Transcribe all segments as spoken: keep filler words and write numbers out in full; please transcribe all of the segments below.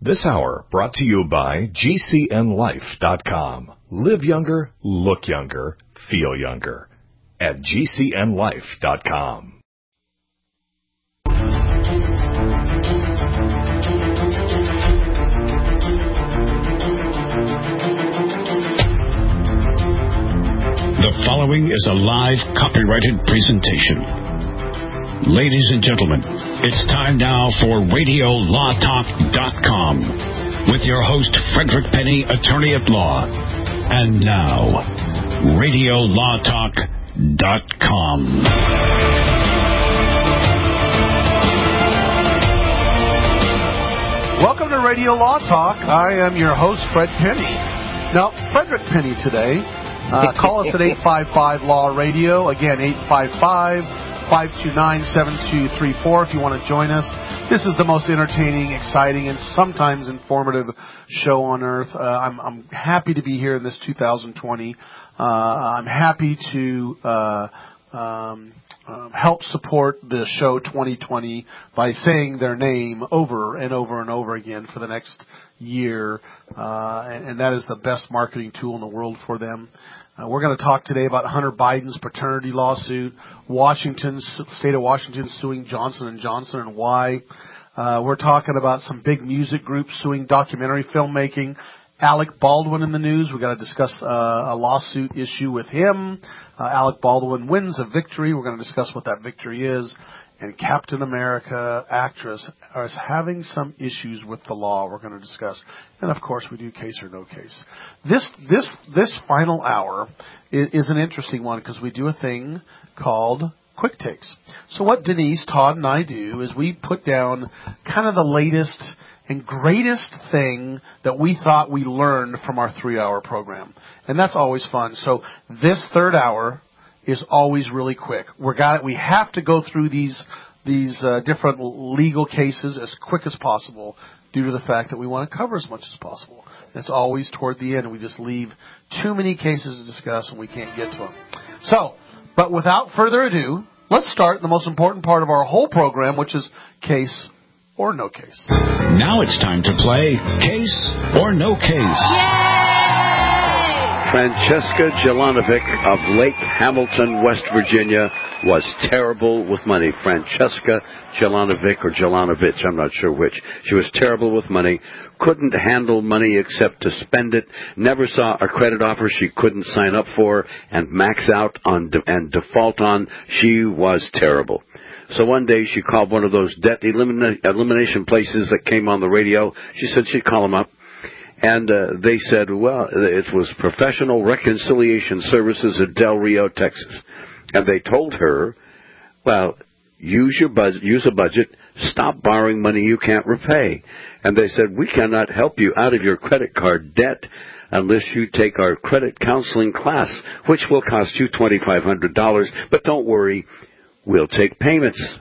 This hour brought to you by G C N life dot com. Live younger, look younger, feel younger at G C N life dot com. The following is a live copyrighted presentation. Ladies and gentlemen, it's time now for radio law talk dot com with your host, Frederick Penny, attorney at law. And now, radio law talk dot com. Welcome to Radio Law Talk. I am your host, Fred Penny. Now, Frederick Penny today. Uh, call us at eight five five law radio. Again, eight five five, five two nine, seven two three four if you want to join us. This is the most entertaining, exciting, and sometimes informative show on earth. Uh, I'm, I'm happy to be here in this two thousand twenty. Uh, I'm happy to uh, um, uh, help support the show twenty twenty by saying their name over and over and over again for the next year, uh, and, and that is the best marketing tool in the world for them. Uh, we're going to talk today about Hunter Biden's paternity lawsuit, Washington, state of Washington suing Johnson and Johnson and why. Uh, we're talking about some big music groups suing documentary filmmaking. Alec Baldwin in the news. We've got to discuss uh, a lawsuit issue with him. Uh, Alec Baldwin wins a victory. We're going to discuss what that victory is. And Captain America actress is having some issues with the law we're going to discuss. And, of course, we do case or no case. This this this final hour is, is an interesting one because we do a thing called Quick Takes. So what Denise, Todd, and I do is we put down kind of the latest and greatest thing that we thought we learned from our three-hour program. And that's always fun. So this third hour is always really quick. We're got it. We have to go through these these uh, different legal cases as quick as possible due to the fact that we want to cover as much as possible. It's always toward the end. We just leave too many cases to discuss and we can't get to them. So, but without further ado, let's start the most important part of our whole program, which is case or no case. Now it's time to play Case or No Case. Yay! Francesca Jelanovic of Lake Hamilton, West Virginia, was terrible with money. Francesca Jelanovic or Jelanovich, I'm not sure which. She was terrible with money, couldn't handle money except to spend it, never saw a credit offer she couldn't sign up for and max out on de- and default on. She was terrible. So one day she called one of those debt elimina- elimination places that came on the radio. She said she'd call them up. And uh, they said, well, it was Professional Reconciliation Services at Del Rio, Texas. And they told her, well, use your budget, use a budget, stop borrowing money you can't repay. And they said, we cannot help you out of your credit card debt unless you take our credit counseling class, which will cost you twenty-five hundred dollars. But don't worry, we'll take payments.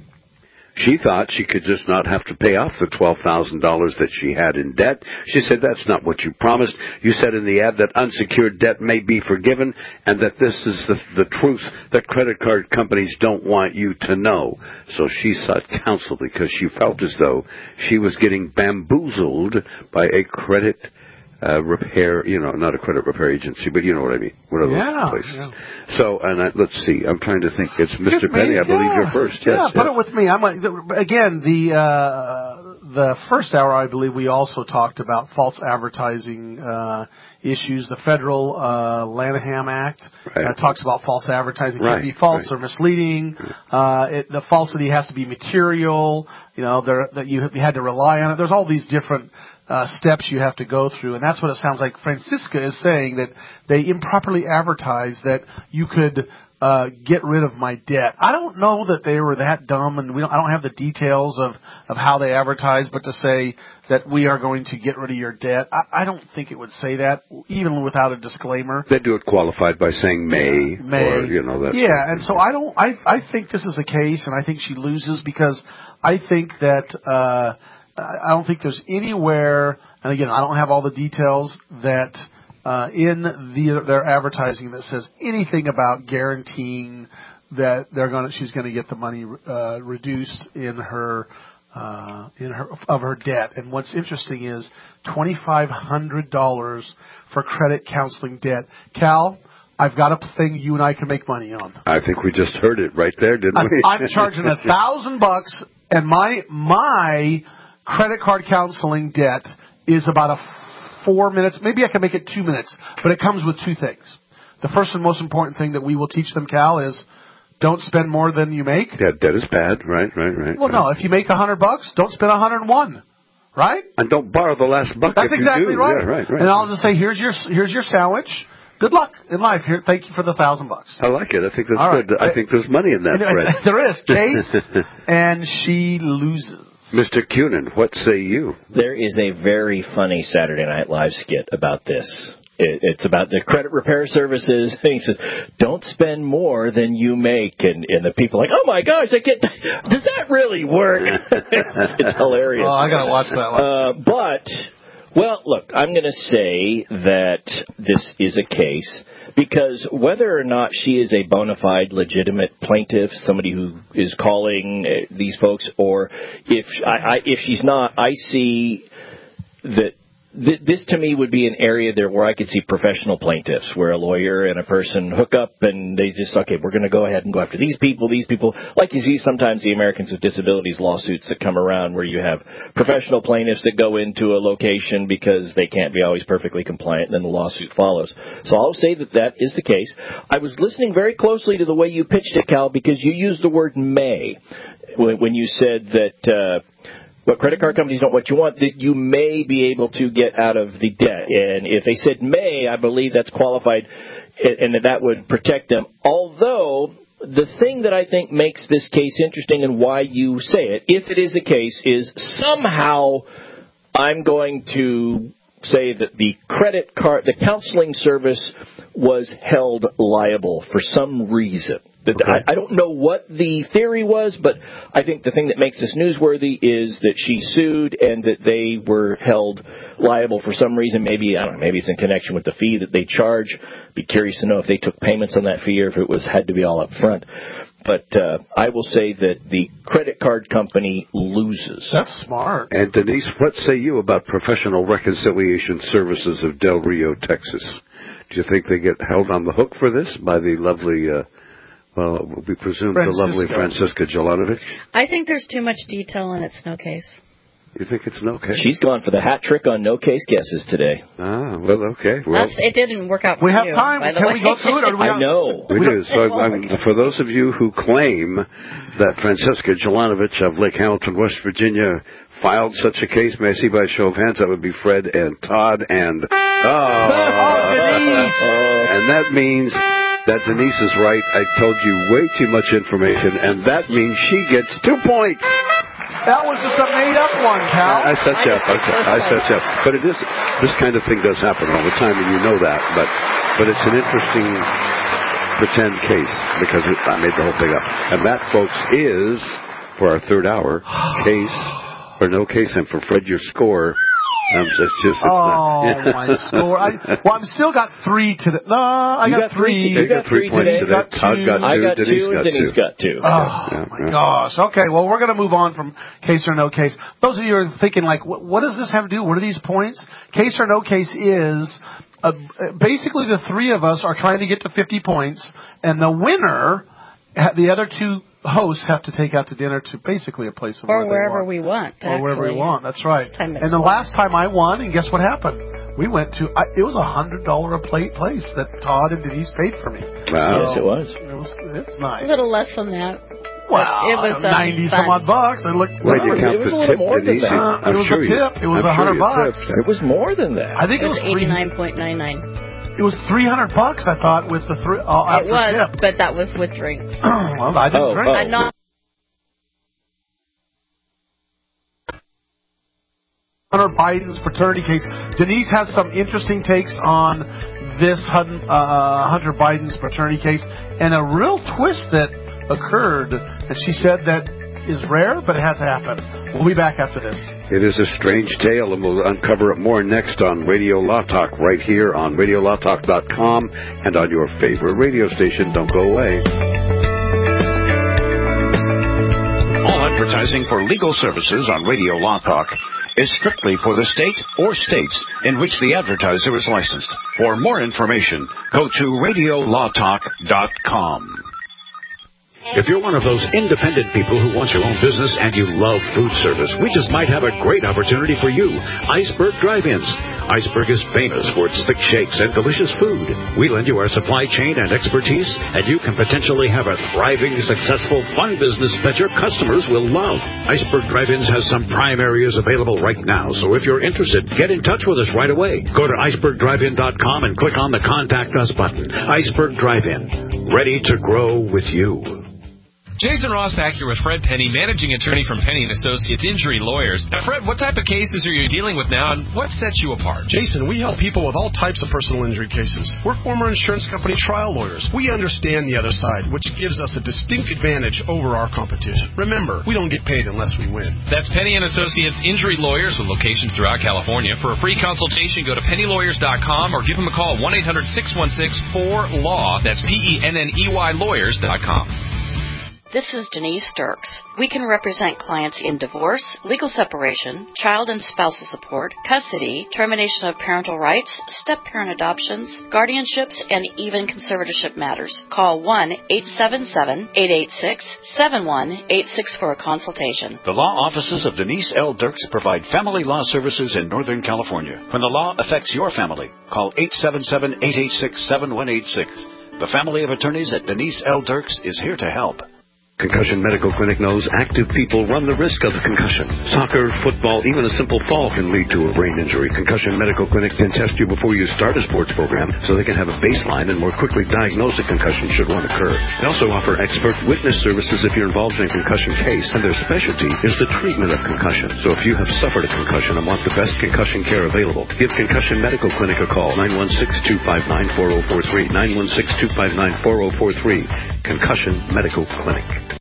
She thought she could just not have to pay off the twelve thousand dollars that she had in debt. She said, that's not what you promised. You said in the ad that unsecured debt may be forgiven and that this is the, the truth that credit card companies don't want you to know. So she sought counsel because she felt as though she was getting bamboozled by a credit Uh, repair, you know, not a credit repair agency, but you know what I mean. One of those yeah, places. Yeah. So, and I, let's see. I'm trying to think. It's Mister Penny. I believe yeah. you're first. Yes, yeah, yes. put it with me. I'm like, again, the uh, the first hour, I believe, we also talked about false advertising uh, issues. The federal uh, Lanham Act right. uh, talks about false advertising. It right. can be false right. or misleading. Uh, it, the falsity has to be material. You know, there, that you, you had to rely on it. There's all these different Uh, steps you have to go through, and that's what it sounds like Francisca is saying, that they improperly advertised that you could uh, get rid of my debt. I don't know that they were that dumb, and we don't, I don't have the details of, of how they advertised, but to say that we are going to get rid of your debt, I, I don't think it would say that, even without a disclaimer. They do it qualified by saying may, may. or, you know, that. Yeah, and so I don't, I, I think this is a case, and I think she loses because I think that, uh, I don't think there's anywhere, and again, I don't have all the details, that uh, in the, their advertising that says anything about guaranteeing that they're going, she's going to get the money uh, reduced in her uh, in her of her debt. And what's interesting is twenty-five hundred dollars for credit counseling debt. Cal, I've got a thing you and I can make money on. I think we just heard it right there, didn't I'm, we? I'm charging a thousand bucks, and my my credit card counseling debt is about a four minutes. Maybe I can make it two minutes, but it comes with two things. The first and most important thing that we will teach them, Cal, is don't spend more than you make. Yeah, debt is bad. Right, right, right. Well, right. no. If you make a hundred bucks, don't spend a hundred and one. Right? And don't borrow the last buck. That's if exactly you do. right. Yeah, right, right. And I'll just say, here's your here's your sandwich. Good luck in life. Here, thank you for the thousand bucks. I like it. I think that's All right. good. I think there's money in that, Fred. There is. Case, and she loses. Mister Cunin, what say you? There is a very funny Saturday Night Live skit about this. It, it's about the credit repair services. And he says, don't spend more than you make. And, and the people are like, oh, my gosh, I get, does that really work? it's, it's hilarious. Oh, I got to watch that one. Uh, but, well, look, I'm going to say that this is a case because whether or not she is a bona fide, legitimate plaintiff, somebody who is calling uh, these folks, or if I, I, if she's not, I see that th- this to me would be an area there where I could see professional plaintiffs, where a lawyer and a person hook up and they just, okay, we're going to go ahead and go after these people, these people. Like you see sometimes the Americans with Disabilities lawsuits that come around where you have professional plaintiffs that go into a location because they can't be always perfectly compliant, and then the lawsuit follows. So I'll say that that is the case. I was listening very closely to the way you pitched it, Cal, because you used the word may when you said that uh, what credit card companies don't what you want, that you may be able to get out of the debt. And if they said may, I believe that's qualified and that that would protect them. Although the thing that I think makes this case interesting and why you say it, if it is a case, is somehow I'm going to say that the credit card, the counseling service was held liable for some reason. Okay. I, I don't know what the theory was, but I think the thing that makes this newsworthy is that she sued and that they were held liable for some reason. Maybe, I don't know, maybe it's in connection with the fee that they charge. Be curious to know if they took payments on that fee or if it was had to be all up front. But uh, I will say that the credit card company loses. That's smart. And Denise, what say you about Professional Reconciliation Services of Del Rio, Texas? Do you think they get held on the hook for this by the lovely... Uh, Well, we presume the lovely Francisca Jelanovic. I think there's too much detail in its no case. You think it's no case? She's gone for the hat trick on no case guesses today. Ah, well, okay. Well, That's, it didn't work out for we you. have time. By the Can way. we go through it? Or do we I know. we do. So, I'm, for those of you who claim that Francisca Jelanovic of Lake Hamilton, West Virginia, filed such a case, may I see by a show of hands, that would be Fred and Todd and... Oh, oh Denise! And that means... that Denise is right. I told you way too much information, and that means she gets two points. That was just a made-up one, Cal. I, I set you up. I set, I set you up. But it is, this kind of thing does happen all the time, and you know that. But but it's an interesting pretend case, because it, I made the whole thing up. And that, folks, is, for our third hour, case or no case. And for Fred, your score... Um, it's just, it's oh, not. my score. I, well, I've still got three today. No, I you got, got three. three. You got three today. today. Got Todd two. got two. I got Denise two, got and Denise two. got two. Oh, yeah, my yeah. gosh. Okay, well, we're going to move on from case or no case. Those of you who are thinking, like, what, what does this have to do? What are these points? Case or no case is... Uh, basically, the three of us are trying to get to fifty points, and the winner, the other two hosts have to take out to dinner to basically a place of Or where wherever they want. we want. Or wherever we actually. want. That's right. Time And the last time I won, and guess what happened? We went to, I, it was a hundred dollar a plate place that Todd and Denise paid for me. Wow. Yes, it was. It was, it's nice. A little less than that. Wow, It was, um, ninety some odd fun. bucks. I looked. Wait, you It count was the a little tip, more than Denise? that. Uh, I'm it was sure a you- tip. It was I'm a hundred sure you bucks. tipped. It was more than that. I think It it was was three. eighty-nine point nine nine. It was three hundred bucks. I thought with the three uh, after It was, tip. but that was with drinks. Well, I didn't Oh, drink. oh. I'm not. Hunter Biden's paternity case. Denise has some interesting takes on this Hun- uh, Hunter Biden's paternity case and a real twist that occurred. And she said that is rare, but it has happened. We'll be back after this. It is a strange tale, and we'll uncover it more next on Radio Law Talk, right here on radio law talk dot com and on your favorite radio station. Don't go away. On advertising for legal services on Radio Law Talk is strictly for the state or states in which the advertiser is licensed. For more information, go to radio law talk dot com. If you're one of those independent people who wants your own business and you love food service, we just might have a great opportunity for you. Iceberg Drive-Ins. Iceberg is famous for its thick shakes and delicious food. We lend you our supply chain and expertise, and you can potentially have a thriving, successful, fun business that your customers will love. Iceberg Drive-Ins has some prime areas available right now, so if you're interested, get in touch with us right away. Go to iceberg drive in dot com and click on the Contact Us button. Iceberg Drive-In, ready to grow with you. Jason Rosbach here with Fred Penny, managing attorney from Penny and Associates Injury Lawyers. Now, Fred, what type of cases are you dealing with now, and what sets you apart? Jason, we help people with all types of personal injury cases. We're former insurance company trial lawyers. We understand the other side, which gives us a distinct advantage over our competition. Remember, we don't get paid unless we win. That's Penny and Associates Injury Lawyers with locations throughout California. For a free consultation, go to penny lawyers dot com or give them a call, one eight hundred six one six four L A W. That's P E N N E Y lawyers dot com. This is Denise Sturks. We can represent clients in divorce, legal separation, child and spousal support, custody, termination of parental rights, step-parent adoptions, guardianships, and even conservatorship matters. Call one eight seven seven, eight eight six, seven one eight six for a consultation. The law offices of Denise L. Dirks provide family law services in Northern California. When the law affects your family, call eight seven seven, eight eight six, seven one eight six. The family of attorneys at Denise L. Dirks is here to help. Concussion Medical Clinic knows active people run the risk of concussion. Soccer, football, even a simple fall can lead to a brain injury. Concussion Medical Clinic can test you before you start a sports program so they can have a baseline and more quickly diagnose a concussion should one occur. They also offer expert witness services if you're involved in a concussion case, and their specialty is the treatment of concussion. So if you have suffered a concussion and want the best concussion care available, give Concussion Medical Clinic a call, nine one six, two five nine, four zero four three, nine one six, two five nine, four zero four three. Concussion Medical Clinic.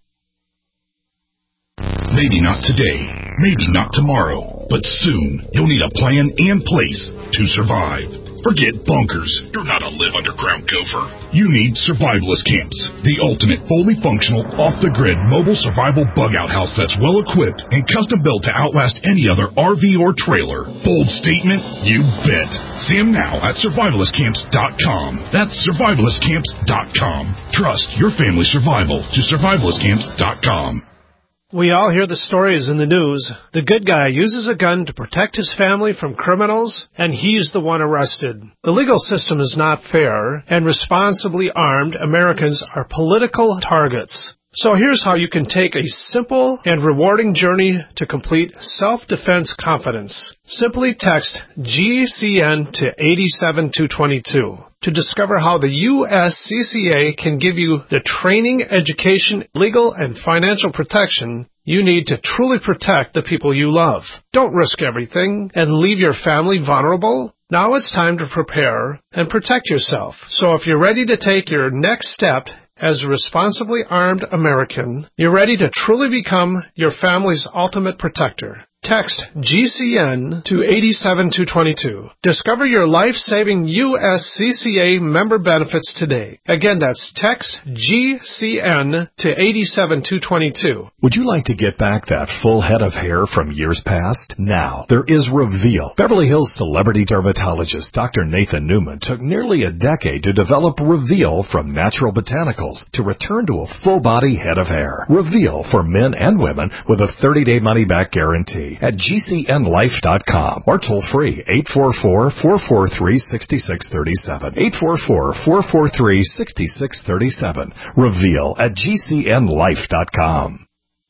Maybe not today, maybe not tomorrow, but soon you'll need a plan and place to survive. Forget bunkers. You're not a live underground gopher. You need Survivalist Camps, the ultimate fully functional, off-the-grid mobile survival bug-out house that's well-equipped and custom-built to outlast any other R V or trailer. Bold statement? You bet. See them now at survivalist camps dot com. That's survivalist camps dot com. Trust your family's survival to survivalist camps dot com. We all hear the stories in the news. The good guy uses a gun to protect his family from criminals, and he's the one arrested. The legal system is not fair, and responsibly armed Americans are political targets. So here's how you can take a simple and rewarding journey to complete self-defense confidence. Simply text G C N to eight seven two two two to discover how the U S C C A can give you the training, education, legal, and financial protection you need to truly protect the people you love. Don't risk everything and leave your family vulnerable. Now it's time to prepare and protect yourself. So if you're ready to take your next step as a responsibly armed American, you're ready to truly become your family's ultimate protector. Text G C N to eight seven two two two. Discover your life-saving U S C C A member benefits today. Again, that's text G C N to eight seven two two two. Would you like to get back that full head of hair from years past? Now, there is Reveal. Beverly Hills celebrity dermatologist Doctor Nathan Newman took nearly a decade to develop Reveal from natural botanicals to return to a full-body head of hair. Reveal for men and women with a thirty-day money-back guarantee at G C N life dot com or toll free eight four four, four four three, six six three seven. eight four four, four four three, six six three seven. Reveal at G C N life dot com.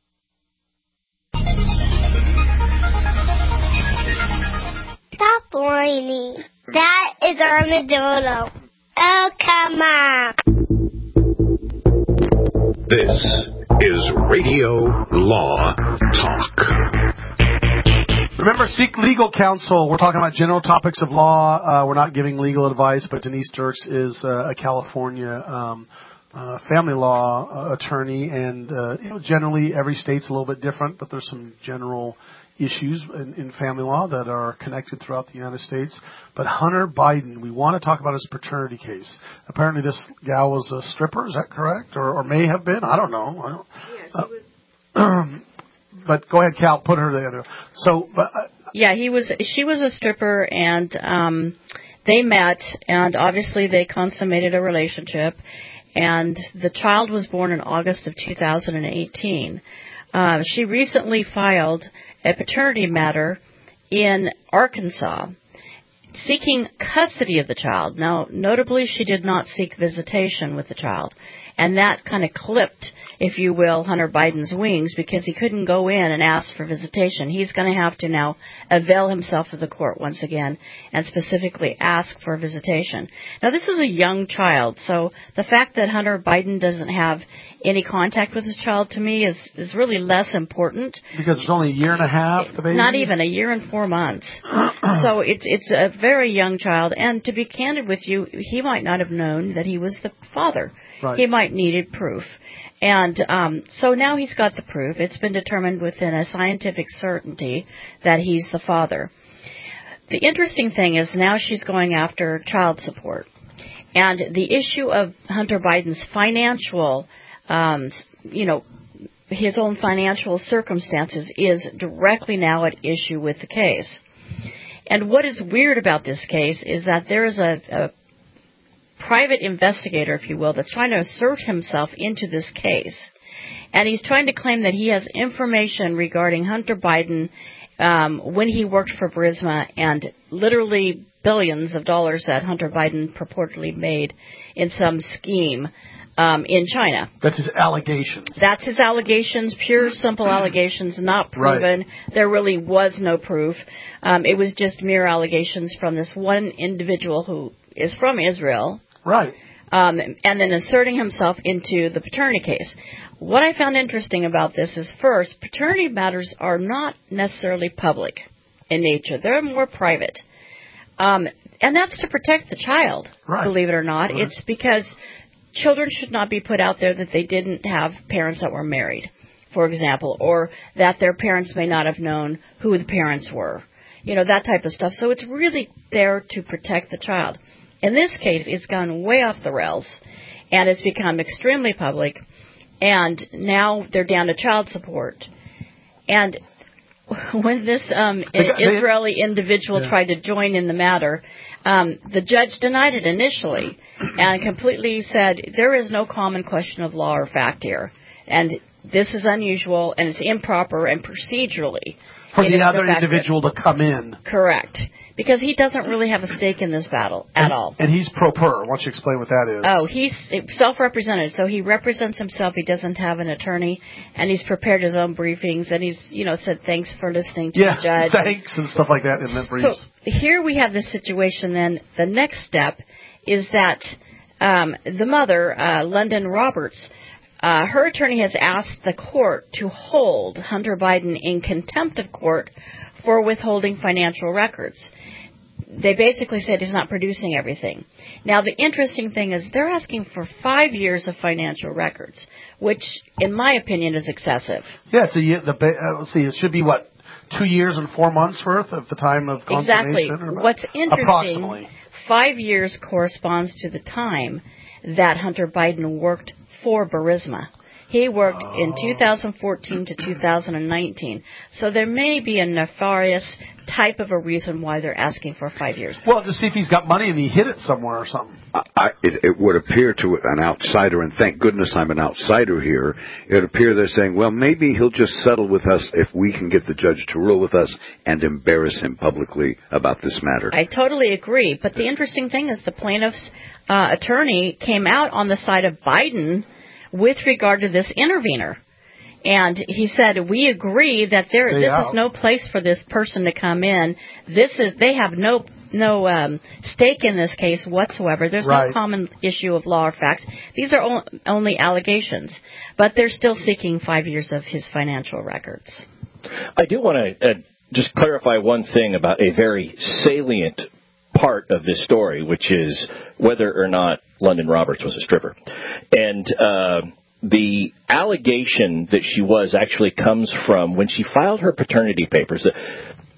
Stop whining. That is Armadillo. Oh, come on. This is Radio Law Talk. Remember, seek legal counsel. We're talking about general topics of law. Uh, we're not giving legal advice, but Denise Dirks is uh, a California um, uh, family law uh, attorney, and uh, you know, generally every state's a little bit different, but there's some general issues in, in family law that are connected throughout the United States. But Hunter Biden, we want to talk about his paternity case. Apparently this gal was a stripper, is that correct? Or, or may have been? I don't know. I don't, Yeah, she uh, was. Um, but go ahead, Cal, put her there. So, uh, yeah, he was. She was a stripper, and um, they met, and obviously they consummated a relationship. And the child was born in August of two thousand eighteen. Uh, she recently filed a paternity matter in Arkansas, seeking custody of the child. Now, notably, she did not seek visitation with the child. And that kind of clipped, if you will, Hunter Biden's wings, because he couldn't go in and ask for visitation. He's going to have to now avail himself of the court once again and specifically ask for visitation. Now, this is a young child, so the fact that Hunter Biden doesn't have any contact with his child, to me, is, is really less important. Because it's only a year and a half, the baby? Not even, a year and four months. So it's, it's a very young child. And to be candid with you, he might not have known that he was the father. Right. He might needed proof. And um, so now he's got the proof. It's been determined within a scientific certainty that he's the father. The interesting thing is now she's going after child support. And the issue of Hunter Biden's financial, um, you know, his own financial circumstances is directly now at issue with the case. And what is weird about this case is that there is a, a private investigator, if you will, that's trying to assert himself into this case. And he's trying to claim that he has information regarding Hunter Biden um, when he worked for Burisma and literally billions of dollars that Hunter Biden purportedly made in some scheme um, in China. That's his allegations. That's his allegations, pure, simple allegations, not proven. Right. There really was no proof. Um, it was just mere allegations from this one individual who is from Israel. Right. Um, and then asserting himself into the paternity case. What I found interesting about this is, first, paternity matters are not necessarily public in nature. They're more private. Um, and that's to protect the child, right. believe it or not. Right. It's because children should not be put out there that they didn't have parents that were married, for example, or that their parents may not have known who the parents were. You know, that type of stuff. So it's really there to protect the child. In this case, it's gone way off the rails, and it's become extremely public, and now they're down to child support. And when this um, they, Israeli individual yeah. tried to join in the matter, um, the judge denied it initially and completely said there is no common question of law or fact here, and this is unusual, and it's improper and procedurally. For the other individual to come in. Correct. Because he doesn't really have a stake in this battle at and, all. And he's pro per. Why don't you explain what that is? Oh, he's self-represented, so he represents himself. He doesn't have an attorney, and he's prepared his own briefings, and he's, you know, said thanks for listening to yeah, the judge. thanks and stuff like that in the briefs. So here we have this situation then. The next step is that um, the mother, uh, London Roberts, Uh, her attorney has asked the court to hold Hunter Biden in contempt of court for withholding financial records. They basically said he's not producing everything. Now, the interesting thing is they're asking for five years of financial records, which, in my opinion, is excessive. Yeah, so you, the, uh, let's see, it should be, what, two years and four months worth at the time of consummation? Exactly. What's interesting, approximately. Five years corresponds to the time that Hunter Biden worked for Burisma. He worked oh. in two thousand fourteen to two thousand nineteen. So there may be a nefarious type of a reason why they're asking for five years. Well, to see if he's got money and he hid it somewhere or something. I, it, it would appear to an outsider, and thank goodness I'm an outsider here, it would appear they're saying, well, maybe he'll just settle with us if we can get the judge to rule with us and embarrass him publicly about this matter. I totally agree. But the interesting thing is the plaintiff's uh, attorney came out on the side of Biden with regard to this intervener. And he said, we agree that there, Stay this out. is no place for this person to come in. This is, they have no no um, stake in this case whatsoever. There's right. no common issue of law or facts. These are o- only allegations. But they're still seeking five years of his financial records. I do want to uh, just clarify one thing about a very salient part of this story, which is whether or not London Roberts was a stripper. And uh, the allegation that she was actually comes from when she filed her paternity papers.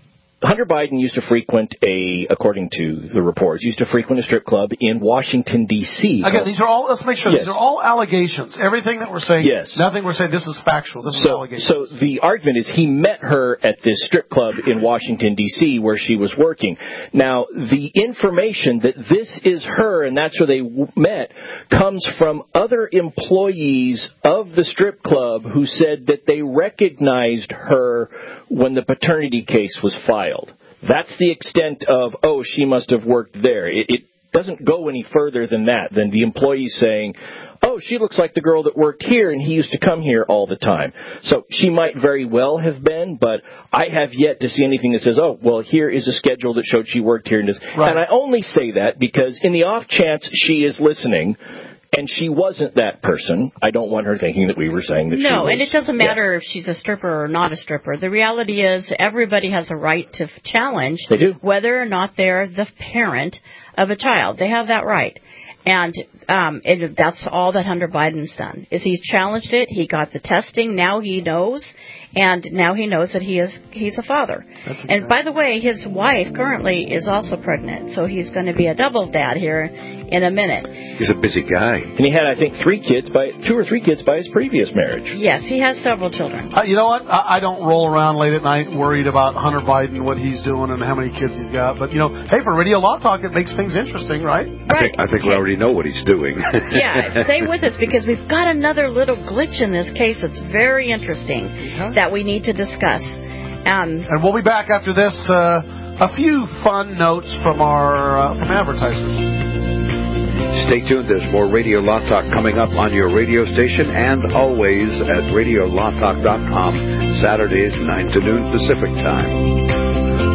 Hunter Biden used to frequent a, according to the reports, used to frequent a strip club in Washington, D C Again, these are all, let's make sure, yes. these are all allegations. Everything that we're saying, yes. nothing we're saying, this is factual, this so, is allegations. So the argument is he met her at this strip club in Washington, D C where she was working. Now, the information that this is her and that's where they w- met comes from other employees of the strip club who said that they recognized her when the paternity case was filed. That's the extent of, oh, she must have worked there. It, it doesn't go any further than that, than the employees saying, oh, she looks like the girl that worked here, and he used to come here all the time. So she might very well have been, but I have yet to see anything that says, oh, well, here is a schedule that showed she worked here. And, this. Right. and I only say that because in the off chance she is listening, and she wasn't that person, I don't want her thinking that we were saying that no, she was. No, and it doesn't matter yeah. if she's a stripper or not a stripper. The reality is everybody has a right to challenge they do. whether or not they're the parent of a child. They have that right. And um, it, that's all that Hunter Biden's done, is he's challenged it. He got the testing. Now he knows. And now he knows that he is he's a father. Exactly. And by the way, his wife currently is also pregnant, so he's going to be a double dad here in a minute. He's a busy guy. And he had, I think, three kids by two or three kids by his previous marriage. Yes, he has several children. Uh, you know what? I, I don't roll around late at night worried about Hunter Biden, what he's doing, and how many kids he's got. But, you know, hey, for Radio Law Talk, it makes things interesting, right? I Right. think, I think we already know what he's doing. Yeah, stay with us because we've got another little glitch in this case that's very interesting okay. that we need to discuss. Um, and we'll be back after this. Uh, a few fun notes from our uh, from advertisers. Stay tuned. There's more Radio Law Talk coming up on your radio station and always at radio law talk dot com, Saturdays nine to noon Pacific Time.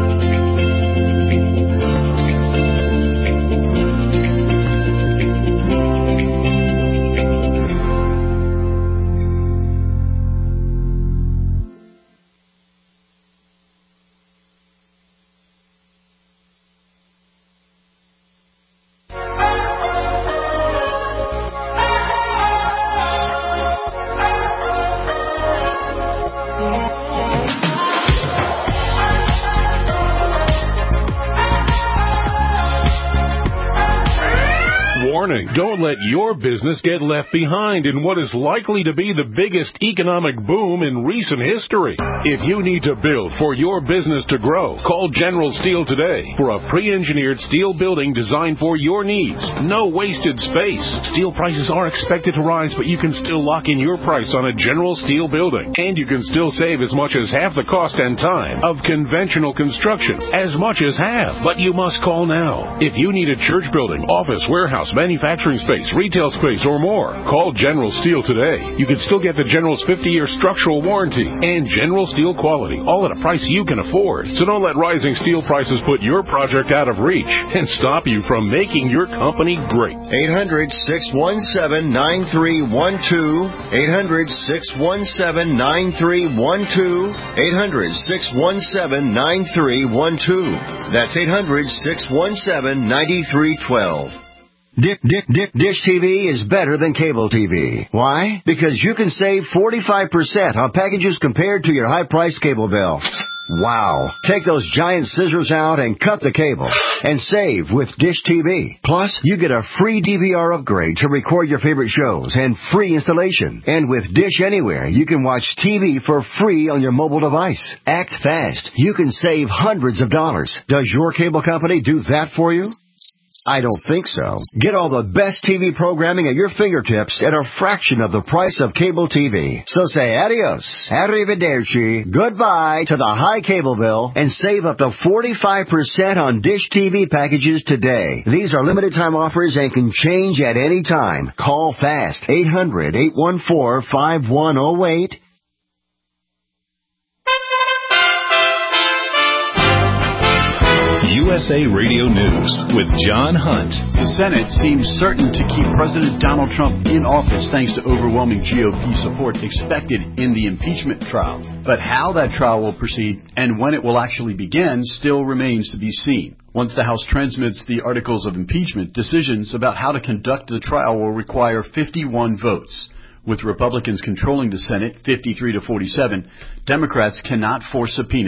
Don't let your business get left behind in what is likely to be the biggest economic boom in recent history. If you need to build for your business to grow, call General Steel today for a pre-engineered steel building designed for your needs. No wasted space. Steel prices are expected to rise, but you can still lock in your price on a General Steel building. And you can still save as much as half the cost and time of conventional construction. As much as half. But you must call now. If you need a church building, office, warehouse, manufacturing space, retail space, or more, call General Steel today. You can still get the General's fifty-year structural warranty and General Steel quality, all at a price you can afford. So don't let rising steel prices put your project out of reach and stop you from making your company great. eight hundred, six one seven, nine three one two. eight hundred, six one seven, nine three one two. eight hundred, six one seven, nine three one two. That's eight hundred, six one seven, nine three one two. Dick, Dick, Dick, Dish T V is better than cable T V. Why? Because you can save forty-five percent on packages compared to your high-priced cable bill. Wow. Take those giant scissors out and cut the cable and save with Dish T V. Plus, you get a free D V R upgrade to record your favorite shows and free installation. And with Dish Anywhere, you can watch T V for free on your mobile device. Act fast. You can save hundreds of dollars. Does your cable company do that for you? I don't think so. Get all the best T V programming at your fingertips at a fraction of the price of cable T V. So say adios, arrivederci, goodbye to the high cable bill and save up to forty-five percent on Dish T V packages today. These are limited time offers and can change at any time. Call fast. eight hundred, eight one four, five one zero eight. U S A Radio News with John Hunt. The Senate seems certain to keep President Donald Trump in office thanks to overwhelming G O P support expected in the impeachment trial. But how that trial will proceed and when it will actually begin still remains to be seen. Once the House transmits the articles of impeachment, decisions about how to conduct the trial will require fifty-one votes. With Republicans controlling the Senate, fifty-three to forty-seven, Democrats cannot force subpoenas.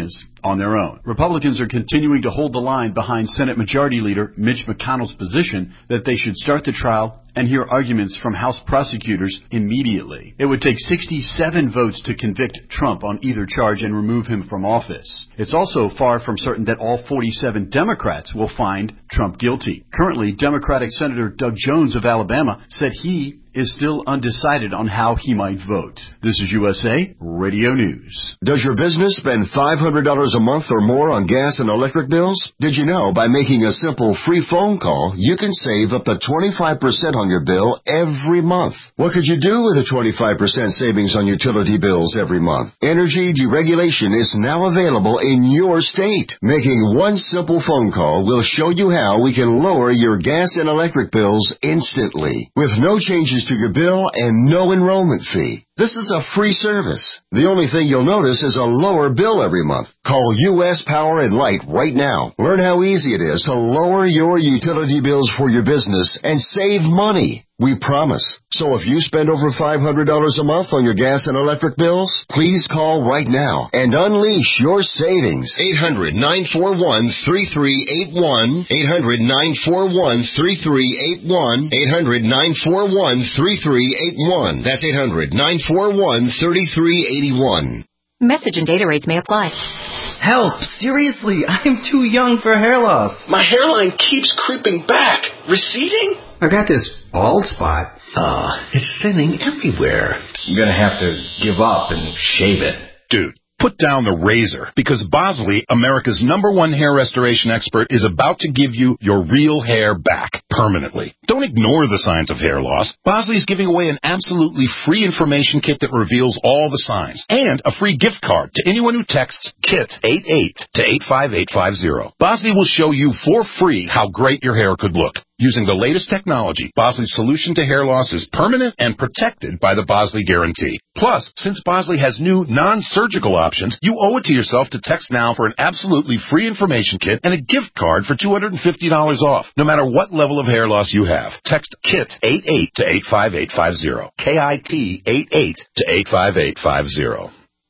on their own. Republicans are continuing to hold the line behind Senate Majority Leader Mitch McConnell's position that they should start the trial and hear arguments from House prosecutors immediately. It would take sixty-seven votes to convict Trump on either charge and remove him from office. It's also far from certain that all forty-seven Democrats will find Trump guilty. Currently, Democratic Senator Doug Jones of Alabama said he is still undecided on how he might vote. This is U S A Radio News. Does your business spend five hundred dollars a month or more on gas and electric bills? Did you know by making a simple free phone call, you can save up to twenty-five percent on your bill every month? What could you do with a twenty-five percent savings on utility bills every month? Energy deregulation is now available in your state. Making one simple phone call will show you how we can lower your gas and electric bills instantly with no changes to your bill and no enrollment fee. This is a free service. The only thing you'll notice is a lower bill every month. Call U S Power and Light right now. Learn how easy it is to lower your utility bills for your business and save money. We promise. So if you spend over five hundred dollars a month on your gas and electric bills, please call right now and unleash your savings. eight hundred, nine four one, three three eight one. eight hundred, nine four one, three three eight one. eight hundred, nine four one, three three eight one. That's eight hundred, nine four one, three three eight one. Message and data rates may apply. Help! Seriously, I'm too young for hair loss. My hairline keeps creeping back. Receding? I got this bald spot. Uh, it's thinning everywhere. I'm gonna have to give up and shave it. Dude, put down the razor, because Bosley, America's number one hair restoration expert, is about to give you your real hair back permanently. Don't ignore the signs of hair loss. Bosley is giving away an absolutely free information kit that reveals all the signs, and a free gift card to anyone who texts KIT eighty-eight to eight five eight five zero. Bosley will show you for free how great your hair could look. Using the latest technology, Bosley's solution to hair loss is permanent and protected by the Bosley Guarantee. Plus, since Bosley has new non-surgical options, you owe it to yourself to text now for an absolutely free information kit and a gift card for two hundred fifty dollars off, no matter what level of hair loss you have. Text KIT eighty-eight to eight five eight five zero. K I T eighty-eight to eight five eight five zero.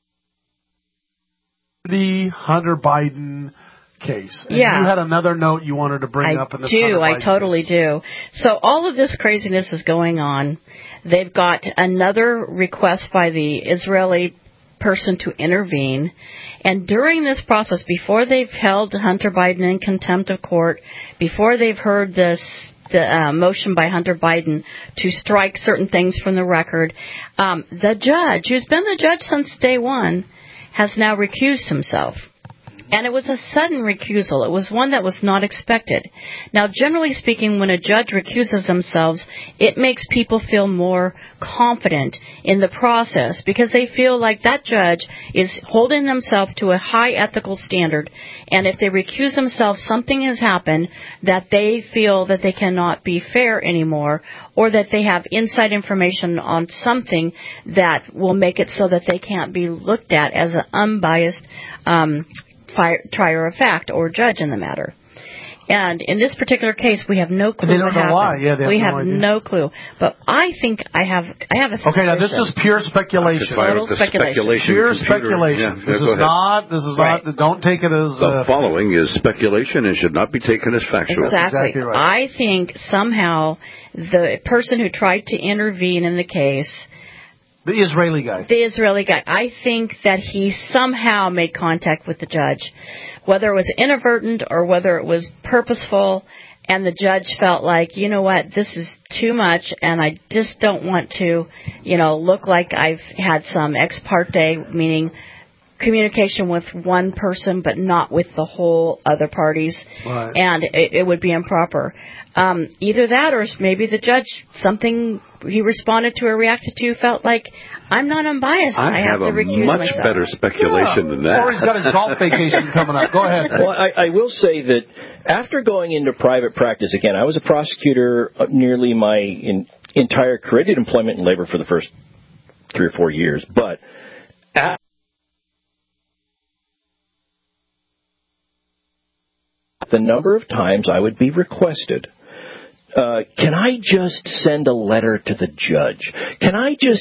The Hunter Biden case. And yeah. You had another note you wanted to bring I up in this do. Hunter I Biden totally case. do. So all of this craziness is going on. They've got another request by the Israeli person to intervene. And during this process, before they've held Hunter Biden in contempt of court, before they've heard this the uh, motion by Hunter Biden to strike certain things from the record, um, the judge, who's been the judge since day one, has now recused himself. And it was a sudden recusal. It was one that was not expected. Now, generally speaking, when a judge recuses themselves, it makes people feel more confident in the process because they feel like that judge is holding themselves to a high ethical standard. And if they recuse themselves, something has happened that they feel that they cannot be fair anymore, or that they have inside information on something that will make it so that they can't be looked at as an unbiased um trier of fact or judge in the matter. And in this particular case, we have no clue they don't what know happened. why. Yeah, they have we no have idea. no clue. But I think I have I have a suspicion. Okay, now this is pure speculation. Total speculation. speculation. Pure computer. speculation. Yeah, this go is ahead. not. This is Right. not. Don't take it as. The Uh, following is speculation and should not be taken as factual. Exactly. exactly right. I think somehow the person who tried to intervene in the case, the Israeli guy. the Israeli guy, I think that he somehow made contact with the judge, whether it was inadvertent or whether it was purposeful, and the judge felt like, you know what, this is too much, and I just don't want to, you know, look like I've had some ex parte, meaning communication with one person but not with the whole other parties, Right. and it, it would be improper. Um, either that or maybe the judge, something he responded to or reacted to, felt like, I'm not unbiased. I, I have, have to a recuse much myself. better speculation Yeah. than that. Or he's got his golf vacation coming up. Go ahead. Well, I, I will say that after going into private practice, again, I was a prosecutor nearly my in, entire career. I did employment and labor for the first three or four years. But at the number of times I would be requested, uh, can I just send a letter to the judge? Can I just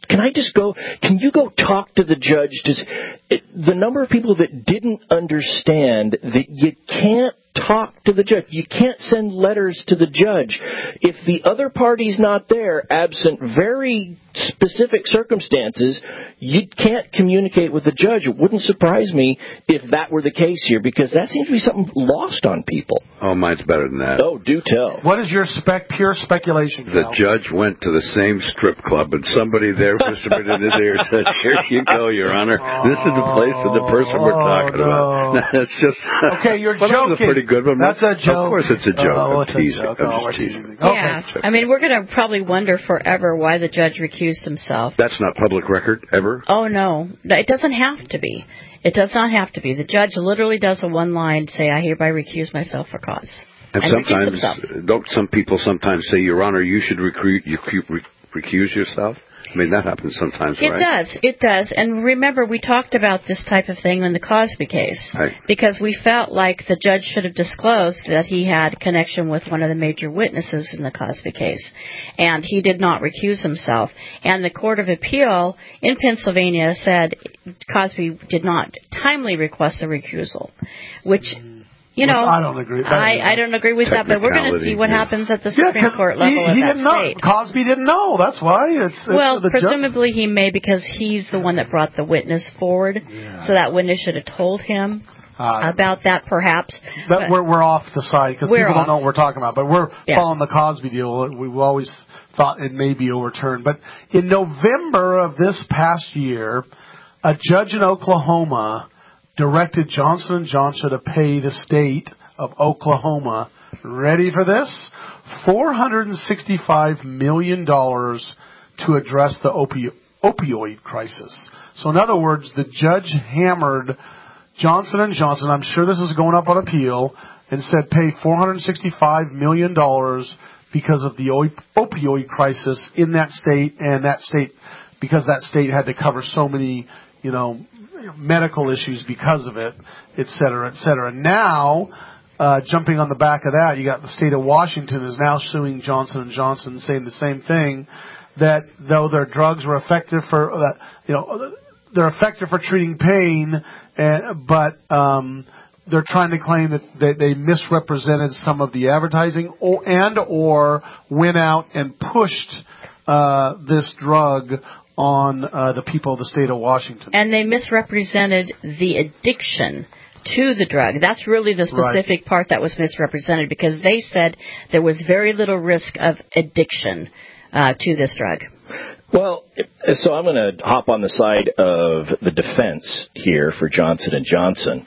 can I just go, can you go talk to the judge? Just, it, the number of people that didn't understand that you can't talk to the judge. You can't send letters to the judge. If the other party's not there, absent very specific circumstances, you can't communicate with the judge. It wouldn't surprise me if that were the case here, because that seems to be something lost on people. Oh, mine's better than that. Oh, do tell. What is your spec? Pure speculation, The Cal? judge went to the same strip club, and somebody there whispered in his ear and said, "Here you go, Your Honor. This is the place of the person we're talking no. about." That's just Okay, you're well, joking. That was a pretty good one. That's a joke. Of course, it's a joke. Oh, I'm it's a teasing. joke. I'm Oh, just we're teasing. teasing. Yeah. I mean, we're going to probably wonder forever why the judge recused himself. That's not public record ever. Oh, no. It doesn't have to be. It does not have to be. The judge literally does a one-line say, "I hereby recuse myself for cause." And, and recuse sometimes, himself. don't some people sometimes say, "Your Honor, you should recruit, you re- recuse yourself"? I mean, that happens sometimes, It right? does. It does. And remember, we talked about this type of thing in the Cosby case. Right. Because we felt like the judge should have disclosed that he had connection with one of the major witnesses in the Cosby case. And he did not recuse himself. And the Court of Appeal in Pennsylvania said Cosby did not timely request a recusal, which... You know, I don't agree. I, I don't agree with that, but we're going to see what yeah. happens at the Yeah, Supreme Court level he, of he that didn't know. state. Cosby didn't know. That's why. It's, it's Well, the presumably he may, because he's the one that brought the witness forward. Yeah. So that witness should have told him Uh, about that, perhaps. That But- we're we're off the side because people We're don't off. know what we're talking about. But we're Yeah. following the Cosby deal. We've always thought it may be overturned. But in November of this past year, a judge in Oklahoma directed Johnson and Johnson to pay the state of Oklahoma, ready for this, four hundred sixty-five million dollars to address the opi- opioid crisis. So in other words, the judge hammered Johnson and Johnson, I'm sure this is going up on appeal, and said pay four hundred sixty-five million dollars because of the op- opioid crisis in that state, and that state, because that state had to cover so many, you know, medical issues because of it, et cetera, et cetera. Now, uh, jumping on the back of that, you got the state of Washington is now suing Johnson and Johnson, saying the same thing, that though their drugs were effective for, uh, you know, they're effective for treating pain, and, but um, they're trying to claim that they, they misrepresented some of the advertising, or, and or went out and pushed uh, this drug on uh, the people of the state of Washington. And they misrepresented the addiction to the drug. That's really the specific right. part that was misrepresented, because they said there was very little risk of addiction uh, to this drug. Well, so I'm going to hop on the side of the defense here for Johnson and Johnson.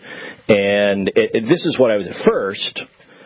And it, it, this is what I was at first.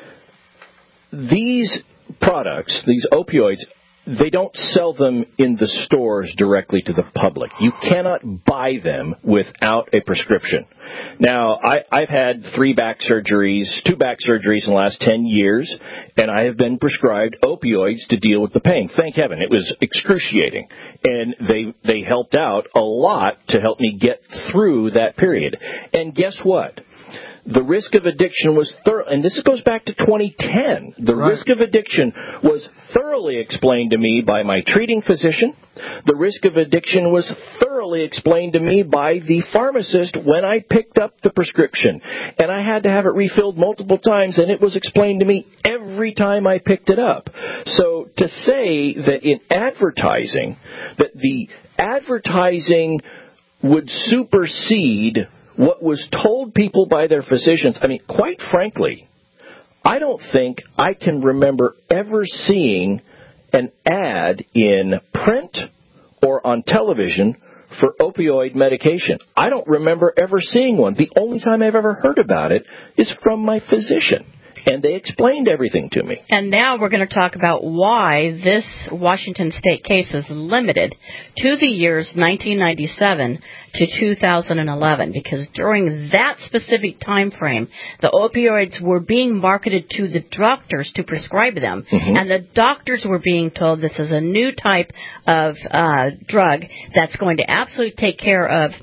These products, these opioids, they don't sell them in the stores directly to the public. You cannot buy them without a prescription. Now, I, I've had three back surgeries, two back surgeries in the last ten years, and I have been prescribed opioids to deal with the pain. Thank heaven. It was excruciating. And they, they helped out a lot to help me get through that period. And guess what? The risk of addiction was thorough, and this goes back to twenty ten. The right. risk of addiction was thoroughly explained to me by my treating physician. The risk of addiction was thoroughly explained to me by the pharmacist when I picked up the prescription. And I had to have it refilled multiple times, and it was explained to me every time I picked it up. So to say that in advertising, that the advertising would supersede what was told people by their physicians, I mean, quite frankly, I don't think I can remember ever seeing an ad in print or on television for opioid medication. I don't remember ever seeing one. The only time I've ever heard about it is from my physician. And they explained everything to me. And now we're going to talk about why this Washington State case is limited to the years nineteen ninety-seven to two thousand eleven, because during that specific time frame, the opioids were being marketed to the doctors to prescribe them, mm-hmm. and the doctors were being told this is a new type of uh, drug that's going to absolutely take care of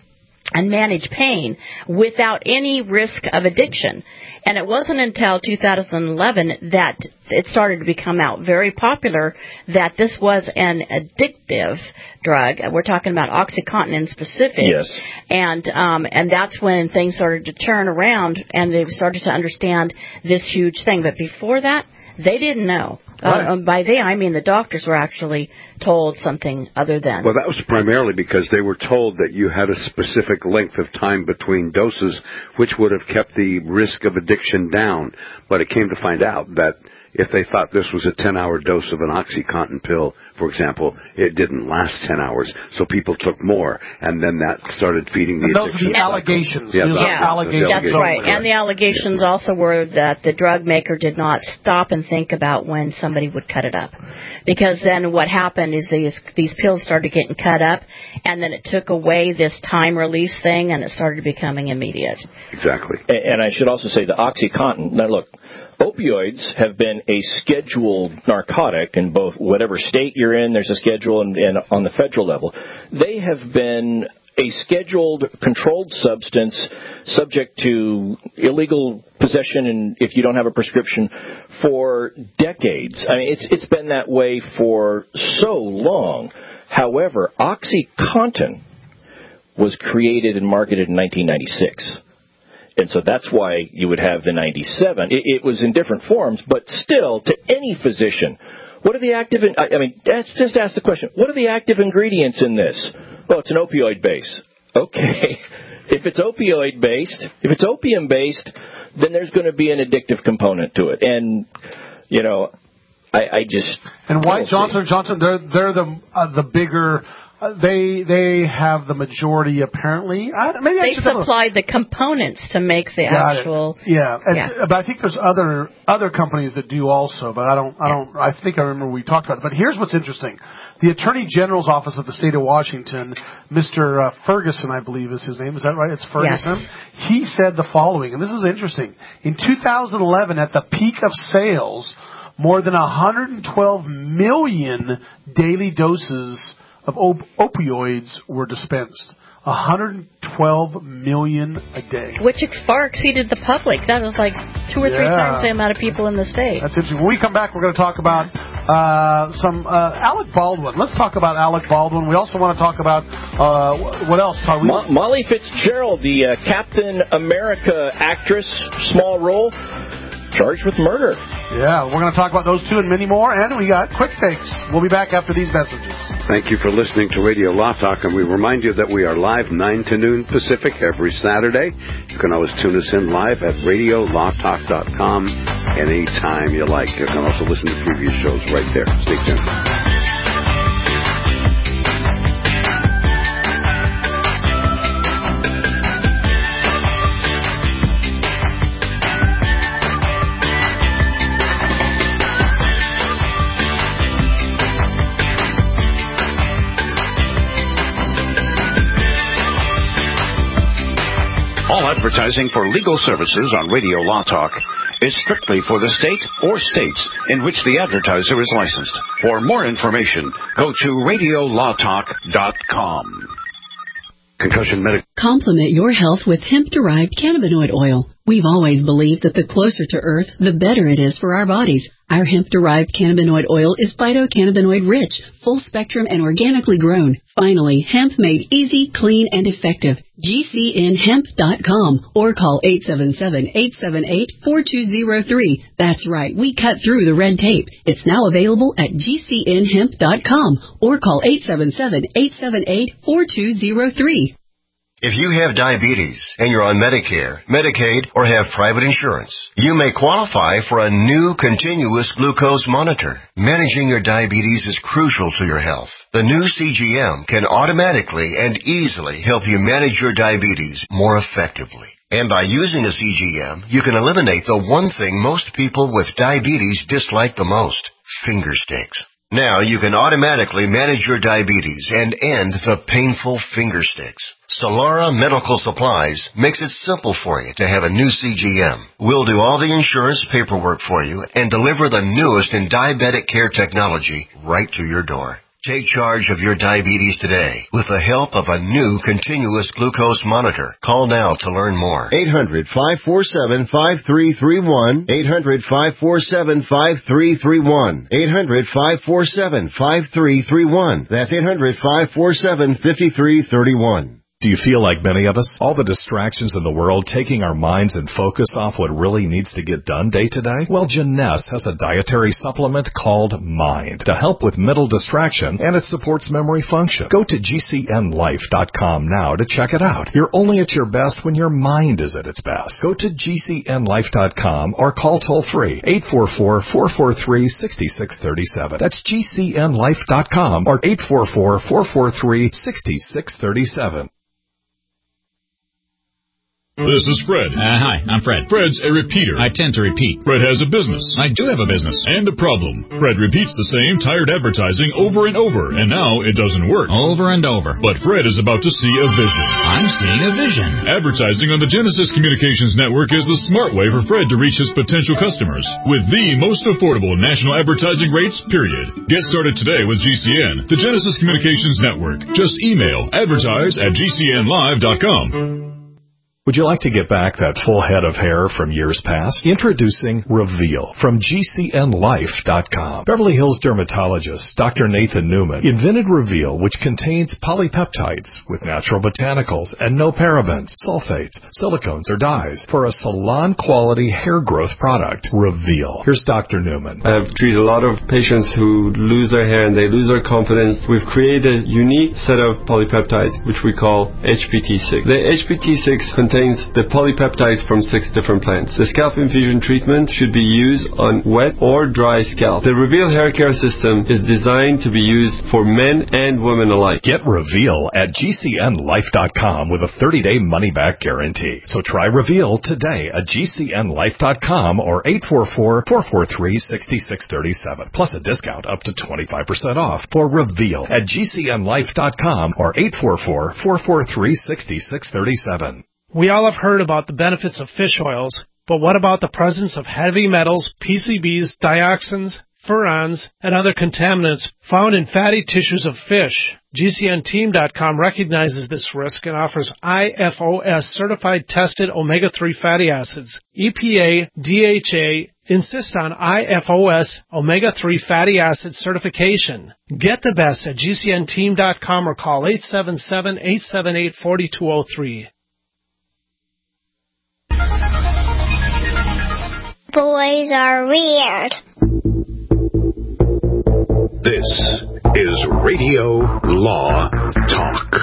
and manage pain without any risk of addiction. And it wasn't until two thousand eleven that it started to become out very popular that this was an addictive drug. We're talking about OxyContin in specific. Yes. And um, and that's when things started to turn around and they started to understand this huge thing. But before that, they didn't know. Right. Uh, by they, I mean the doctors were actually told something other than. Well, that was primarily because they were told that you had a specific length of time between doses, which would have kept the risk of addiction down. But it came to find out that if they thought this was a ten-hour dose of an OxyContin pill, for example, it didn't last ten hours, so people took more, and then that started feeding the and those addiction. Those are the allegations. Yeah, those yeah. allegations. That's right. And the allegations yeah. also were that the drug maker did not stop and think about when somebody would cut it up. Because then what happened is these, these pills started getting cut up, and then it took away this time release thing, and it started becoming immediate. Exactly. And I should also say the OxyContin, now look, opioids have been a scheduled narcotic in both whatever state you're in, there's a schedule, and, and on the federal level. They have been a scheduled controlled substance subject to illegal possession and if you don't have a prescription for decades. I mean, it's it's been that way for so long. However, OxyContin was created and marketed in nineteen ninety-six. And so that's why you would have the ninety-seven. It, it was in different forms, but still, to any physician, what are the active, in, I, I mean, just ask the question, what are the active ingredients in this? Well, it's an opioid base. Okay. If it's opioid based, if it's opium based, then there's going to be an addictive component to it. And, you know, I, I just... And White Johnson and Johnson, they're, they're the, uh, the bigger... Uh, they they have the majority apparently. I, maybe they I should supplied the components to make the Got actual. It. Yeah, and, yeah. But I think there's other other companies that do also. But I don't I don't I think I remember we talked about it. But here's what's interesting: the Attorney General's office of the state of Washington, Mister Uh, Ferguson, I believe is his name. Is that right? It's Ferguson. Yes. He said the following, and this is interesting: in two thousand eleven, at the peak of sales, more than one hundred twelve million daily doses of op- opioids were dispensed. one hundred twelve million a day. Which far exceeded the public. That was like two or yeah. three times the amount of people in the state. That's interesting. When we come back, we're going to talk about uh, some uh, Alec Baldwin. Let's talk about Alec Baldwin. We also want to talk about, uh, what else, Todd? Mo- Molly Fitzgerald, the uh, Captain America actress, small role, charged with murder. Yeah, we're going to talk about those two and many more, and we got quick takes. We'll be back after these messages. Thank you for listening to Radio Law Talk, and we remind you that we are live nine to noon Pacific every Saturday. You can always tune us in live at radio law talk dot com anytime you like. You can also listen to previous shows right there. Stay tuned. All advertising for legal services on Radio Law Talk is strictly for the state or states in which the advertiser is licensed. For more information, go to radio law talk dot com. Concussion Medical. Complement your health with hemp-derived cannabinoid oil. We've always believed that the closer to Earth, the better it is for our bodies. Our hemp-derived cannabinoid oil is phytocannabinoid-rich, full-spectrum, and organically grown. Finally, hemp made easy, clean, and effective. G C N hemp dot com or call eight seven seven, eight seven eight, four two zero three. That's right, we cut through the red tape. It's now available at G C N hemp dot com or call eight seven seven, eight seven eight, four two zero three. If you have diabetes and you're on Medicare, Medicaid, or have private insurance, you may qualify for a new continuous glucose monitor. Managing your diabetes is crucial to your health. The new C G M can automatically and easily help you manage your diabetes more effectively. And by using a C G M, you can eliminate the one thing most people with diabetes dislike the most, finger sticks. Now you can automatically manage your diabetes and end the painful finger sticks. Solara Medical Supplies makes it simple for you to have a new C G M. We'll do all the insurance paperwork for you and deliver the newest in diabetic care technology right to your door. Take charge of your diabetes today with the help of a new continuous glucose monitor. Call now to learn more. eight hundred, five four seven, five three three one. eight hundred, five four seven, five three three one. eight hundred, five four seven, five three three one. That's eight hundred, five four seven, five three three one. Do you feel like many of us? All the distractions in the world taking our minds and focus off what really needs to get done day to day? Well, Janess has a dietary supplement called Mind to help with mental distraction, and it supports memory function. Go to G C N life dot com now to check it out. You're only at your best when your mind is at its best. Go to G C N life dot com or call toll-free eight four four, four four three, six six three seven. That's G C N life dot com or eight four four, four four three, six six three seven. This is Fred. Uh, hi, I'm Fred. Fred's a repeater. I tend to repeat. Fred has a business. I do have a business. And a problem. Fred repeats the same tired advertising over and over, and now it doesn't work. Over and over. But Fred is about to see a vision. I'm seeing a vision. Advertising on the Genesis Communications Network is the smart way for Fred to reach his potential customers with the most affordable national advertising rates, period. Get started today with G C N, the Genesis Communications Network. Just email advertise at G C N live dot com. Would you like to get back that full head of hair from years past? Introducing Reveal from G C N life dot com. Beverly Hills dermatologist Doctor Nathan Newman invented Reveal, which contains polypeptides with natural botanicals and no parabens, sulfates, silicones, or dyes for a salon-quality hair growth product. Reveal. Here's Doctor Newman. I have treated a lot of patients who lose their hair and they lose their confidence. We've created a unique set of polypeptides, which we call H P T six. The H P T six contains contains the polypeptides from six different plants. The scalp infusion treatment should be used on wet or dry scalp. The Reveal hair care system is designed to be used for men and women alike. Get Reveal at G C N life dot com with a thirty-day money-back guarantee. So try Reveal today at G C N life dot com or eight four four, four four three, six six three seven. Plus a discount up to twenty-five percent off for Reveal at G C N life dot com or eight four four, four four three, six six three seven. We all have heard about the benefits of fish oils, but what about the presence of heavy metals, P C Bs, dioxins, furans, and other contaminants found in fatty tissues of fish? G C N team dot com recognizes this risk and offers I F O S certified tested omega three fatty acids. E P A, D H A insist on I F O S omega three fatty acid certification. Get the best at G C N team dot com or call eight seven seven, eight seven eight, four two zero three. Boys are weird. This is Radio Law Talk.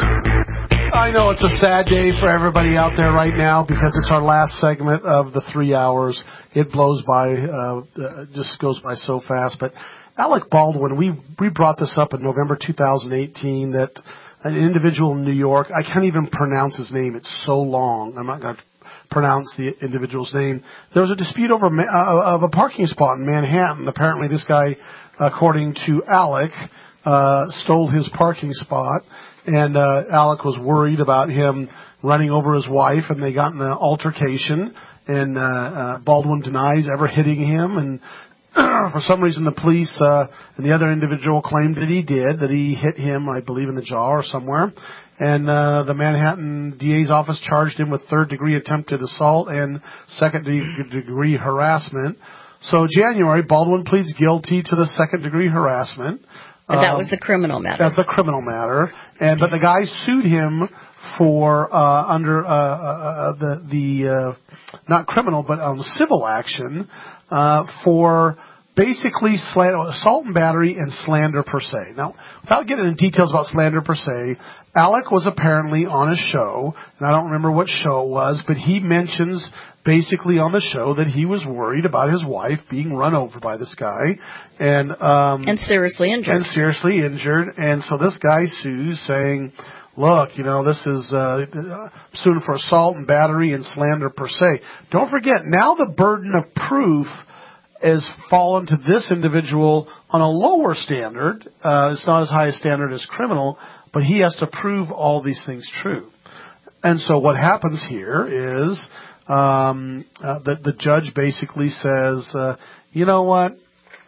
I know it's a sad day for everybody out there right now because it's our last segment of the three hours. It blows by, uh, just goes by so fast. But Alec Baldwin, we, we brought this up in November two thousand eighteen that an individual in New York, I can't even pronounce his name. It's so long. I'm not going to pronounce the individual's name. There was a dispute over uh, of a parking spot in Manhattan. Apparently this guy, according to Alec, uh, stole his parking spot, and uh, Alec was worried about him running over his wife, and they got in an altercation, and uh, uh, Baldwin denies ever hitting him, and for some reason the police uh, and the other individual claimed that he did, that he hit him, I believe, in the jaw or somewhere. And uh, the Manhattan D A's office charged him with third-degree attempted assault and second-degree harassment. So January, Baldwin pleads guilty to the second-degree harassment. But that um, was the criminal matter. That's the criminal matter. And but the guy sued him for uh, under uh, uh, the the uh, not criminal but um, civil action uh, for basically slander, assault and battery and slander per se. Now, without getting into details about slander per se, Alec was apparently on a show, and I don't remember what show it was, but he mentions basically on the show that he was worried about his wife being run over by this guy. And um, and seriously injured. And seriously injured. And so this guy sues saying, look, you know, this is uh, suing for assault and battery and slander per se. Don't forget, now the burden of proof has fallen to this individual on a lower standard. Uh, it's not as high a standard as criminal, but he has to prove all these things true. And so what happens here is um, uh, that the judge basically says, uh, you know what,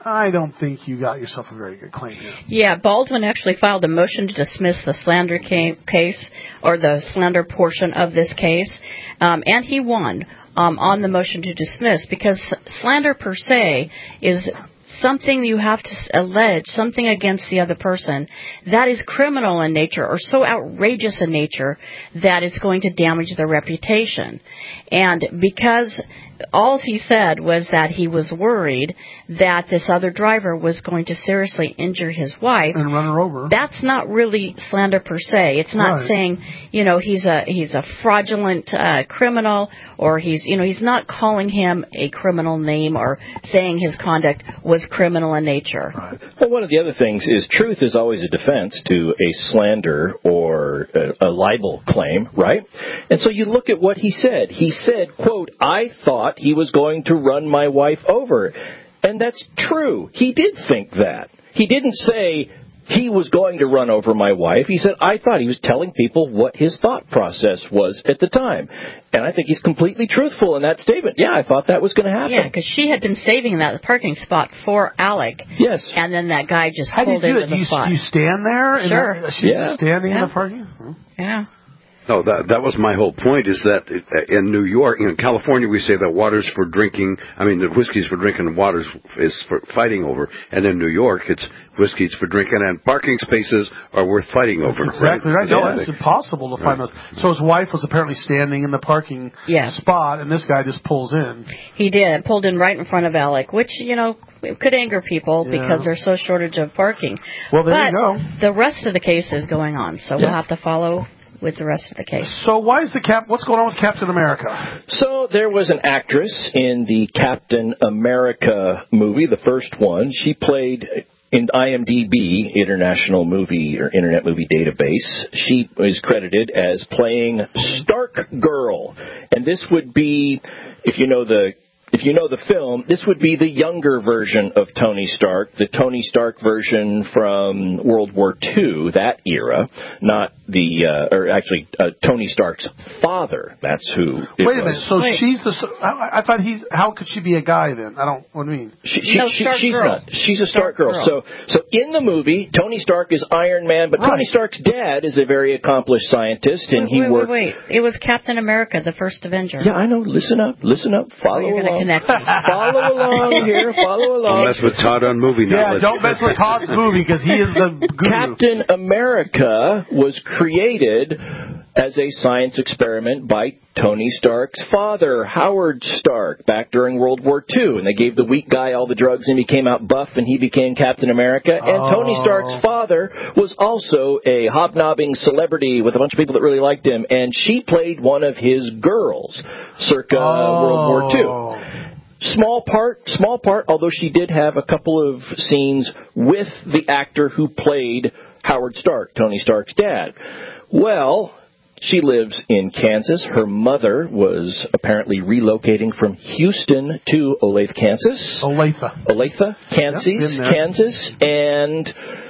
I don't think you got yourself a very good claim here. Yeah, Baldwin actually filed a motion to dismiss the slander ca- case, or the slander portion of this case, um, and he won um, on the motion to dismiss, because slander per se is something you have to allege, something against the other person that is criminal in nature or so outrageous in nature that it's going to damage their reputation. And because all he said was that he was worried that this other driver was going to seriously injure his wife and run her over. That's not really slander per se. It's not right. saying, you know, he's a he's a fraudulent uh, criminal, or he's, you know, he's not calling him a criminal name or saying his conduct was criminal in nature. Right. Well, one of the other things is truth is always a defense to a slander or a, a libel claim, right? And so you look at what he said. He said, quote, "I thought he was going to run my wife over." And that's true. He did think that. He didn't say he was going to run over my wife. He said, I thought he was telling people what his thought process was at the time. And I think he's completely truthful in that statement. Yeah, I thought that was going to happen. Yeah, because she had been saving that parking spot for Alec. Yes. And then that guy just How pulled do you do into it? the You, spot. you stand there? Sure. And she's Yeah. standing Yeah. in the parking? Yeah. No, that that was my whole point, is that in New York, in California, we say that water's for drinking, I mean, the whiskey's for drinking and water's is for fighting over. And in New York, it's whiskey's for drinking and parking spaces are worth fighting over. That's exactly right. right. No, it's impossible to find Right. those. So his wife was apparently standing in the parking Yeah. spot, and this guy just pulls in. He did. Pulled in right in front of Alec, which, you know, could anger people Yeah. because there's so shortage of parking. Well, there but you go. the rest of the case is going on, so Yeah. we'll have to follow with the rest of the case. So why is the cap? What's going on with Captain America? So there was an actress in the Captain America movie, the first one. She played in I M D B, International Movie or Internet Movie Database. She is credited as playing Stark Girl. And this would be, if you know the If you know the film, this would be the younger version of Tony Stark, the Tony Stark version from World War Two, that era, not the, uh, or actually uh, Tony Stark's father. That's who it Wait a minute. was. So Wait. she's the. I, I thought he's. How could she be a guy then? I don't. What do you mean? She, she, No, she, Stark she's girl. not. She's a Stark, Stark girl. girl. So, so in the movie, Tony Stark is Iron Man, but Tony Right. Stark's dad is a very accomplished scientist, and wait, he wait, worked. wait, wait. It was Captain America, the first Avenger. Yeah, I know. Listen up. Listen up. Follow You're going to along. connect me. Follow along here. Follow Don't along. mess with Todd on movie Yeah, knowledge. don't mess with Todd's movie because he is the guru. Captain America was created as a science experiment by Tony Stark's father, Howard Stark, back during World War Two. And they gave the weak guy all the drugs and he came out buff and he became Captain America. And Oh. Tony Stark's father was also a hobnobbing celebrity with a bunch of people that really liked him. And she played one of his girls circa Oh. World War Two. Small part, small part, although she did have a couple of scenes with the actor who played Howard Stark, Tony Stark's dad. Well, she lives in Kansas. Her mother was apparently relocating from Houston to Olathe, Kansas. Olathe. Olathe, Kansas, Yep, been there. Kansas, and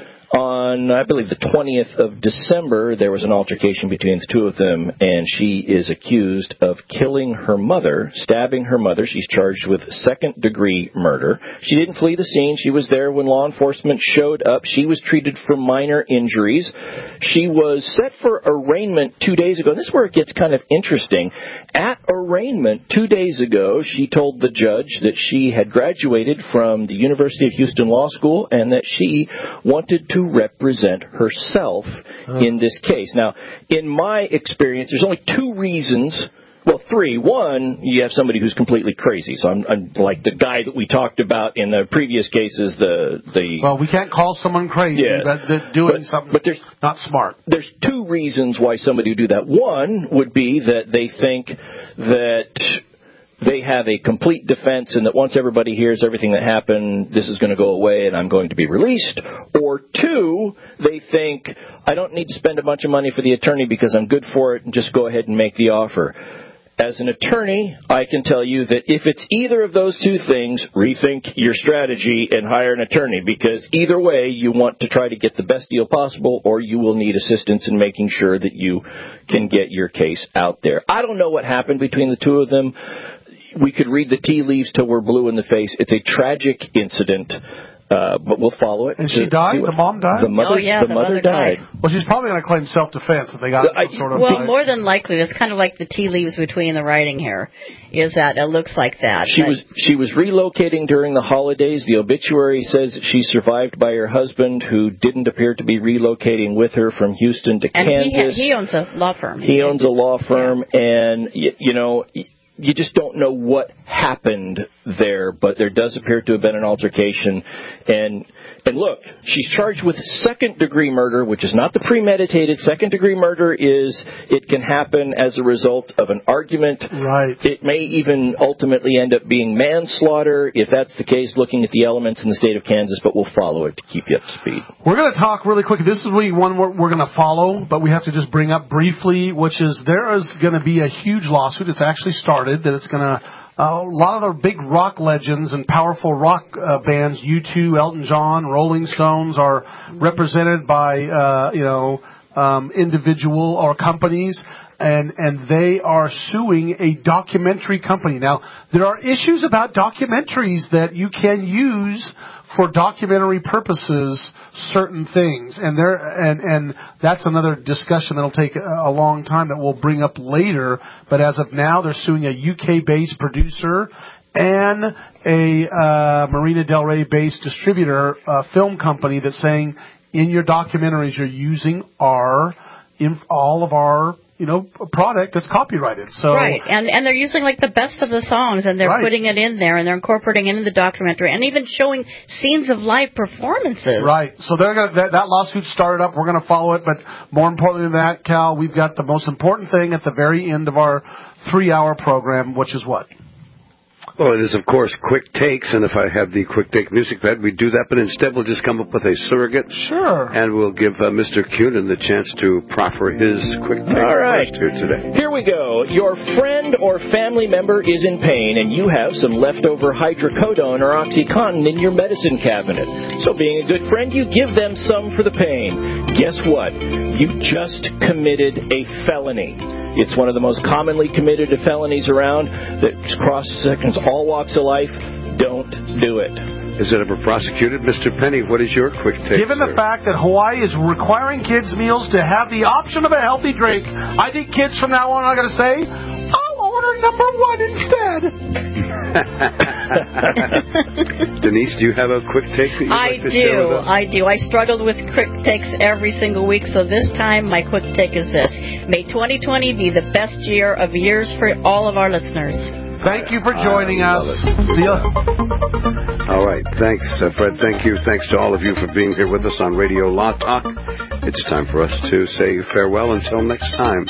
on, I believe, the twentieth of December, there was an altercation between the two of them, and she is accused of killing her mother, stabbing her mother. She's charged with second-degree murder. She didn't flee the scene. She was there when law enforcement showed up. She was treated for minor injuries. She was set for arraignment two days ago. And this is where it gets kind of interesting. At arraignment two days ago, she told the judge that she had graduated from the University of Houston Law School and that she wanted to represent herself in this case. Now, in my experience, there's only two reasons. Well, three. One, you have somebody who's completely crazy. So I'm, I'm like the guy that we talked about in the previous cases. The the Well, we can't call someone crazy, Yes. but they're doing But- something but there's- not smart. There's two reasons why somebody would do that. One would be that they think that they have a complete defense and that once everybody hears everything that happened, this is going to go away and I'm going to be released. Or two, they think, I don't need to spend a bunch of money for the attorney because I'm good for it and just go ahead and make the offer. As an attorney, I can tell you that if it's either of those two things, rethink your strategy and hire an attorney, because either way, you want to try to get the best deal possible, or you will need assistance in making sure that you can get your case out there. I don't know what happened between the two of them. we could read the tea leaves till we're blue in the face. It's a tragic incident. Uh, but we'll follow it. And she died? The mom died? The mother, oh, yeah, the the mother, mother died. died. Well, she's probably going to claim self-defense that they got I, some sort of... Well, fight. more than likely, it's kind of like the tea leaves between the writing here, is that it looks like that. She was she was relocating during the holidays. The obituary says that she survived by her husband, who didn't appear to be relocating with her from Houston to and Kansas. He, he owns a law firm. He owns a law firm, yeah. and, you, you know... You just don't know what happened there, but there does appear to have been an altercation. And and look, she's charged with second-degree murder, which is not the premeditated. Second-degree murder is it can happen as a result of an argument. Right. It may even ultimately end up being manslaughter, if that's the case, looking at the elements in the state of Kansas, but we'll follow it to keep you up to speed. We're going to talk really quick. This is really one we're, we're going to follow, but we have to just bring up briefly, which is there is going to be a huge lawsuit. It's actually started. That it's going to, uh, a lot of the big rock legends and powerful rock uh, bands, U two, Elton John, Rolling Stones, are represented by, uh, you know, um, individual or companies, and, and they are suing a documentary company. Now, there are issues about documentaries that you can use for documentary purposes, certain things, and there and and that's another discussion that'll take a, a long time that we'll bring up later. But as of now, they're suing a U K-based producer and a uh, Marina Del Rey-based distributor, uh, film company, that's saying in your documentaries you're using our in all of our you know, a product that's copyrighted. So right, and and they're using like the best of the songs, and they're right. putting it in there, and they're incorporating it in the documentary, and even showing scenes of live performances. Right. So they're gonna that, that lawsuit started up. We're going to follow it, but more importantly than that, Cal, we've got the most important thing at the very end of our three-hour program, which is what? Well, it is, of course, Quick Takes, and if I have the Quick Take music pad, we do that, but instead we'll just come up with a surrogate. Sure. And we'll give uh, Mister Cunin the chance to proffer his Quick Take All right. first here today. Here we go. Your friend or family member is in pain, and you have some leftover hydrocodone or OxyContin in your medicine cabinet. So being a good friend, you give them some for the pain. Guess what? You just committed a felony. It's one of the most commonly committed felonies around that cross-sections all walks of life. Don't do it. Is it ever prosecuted? Mister Penny, what is your Quick Take? Given the sir? fact that Hawaii is requiring kids' meals to have the option of a healthy drink, I think kids from now on are going to say, I'll order number one instead. Denise, do you have a Quick Take that you'd I like to do. share with us? I do. I struggled with Quick Takes every single week, so this time my Quick Take is this. May twenty twenty be the best year of years for all of our listeners. Thank you for joining us. See ya. All right. Thanks, uh, Fred. Thank you. Thanks to all of you for being here with us on Radio Law Talk. It's time for us to say farewell until next time.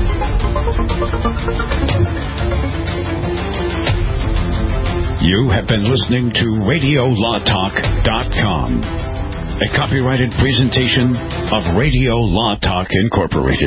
You have been listening to radio law talk dot com, a copyrighted presentation of Radio Law Talk Incorporated.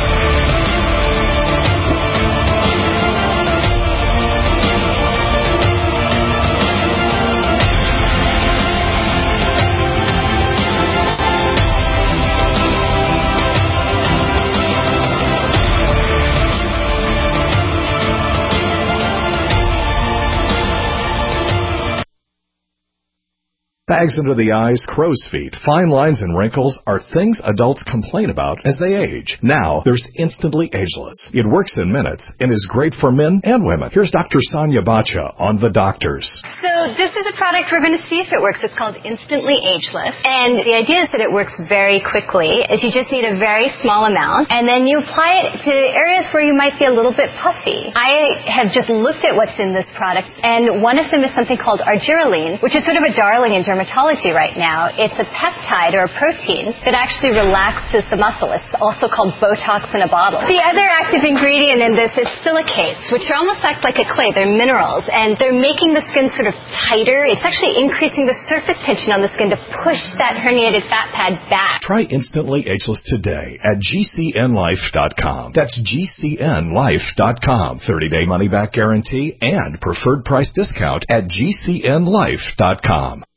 Bags under the eyes, crow's feet, fine lines, and wrinkles are things adults complain about as they age. Now, there's Instantly Ageless. It works in minutes and is great for men and women. Here's Doctor Sonia Bacha on The Doctors. So this is a product we're going to see if it works. It's called Instantly Ageless. And the idea is that it works very quickly, is you just need a very small amount, and then you apply it to areas where you might be a little bit puffy. I have just looked at what's in this product, and one of them is something called argireline, which is sort of a darling in dermatology right now. It's a peptide or a protein that actually relaxes the muscle. It's also called Botox in a bottle. The other active ingredient in this is silicates, which are almost act like a clay. They're minerals, and they're making the skin sort of tighter. It's actually increasing the surface tension on the skin to push that herniated fat pad back. Try Instantly Ageless today at G C N life dot com. That's G C N life dot com. thirty-day money-back guarantee and preferred price discount at G C N life dot com.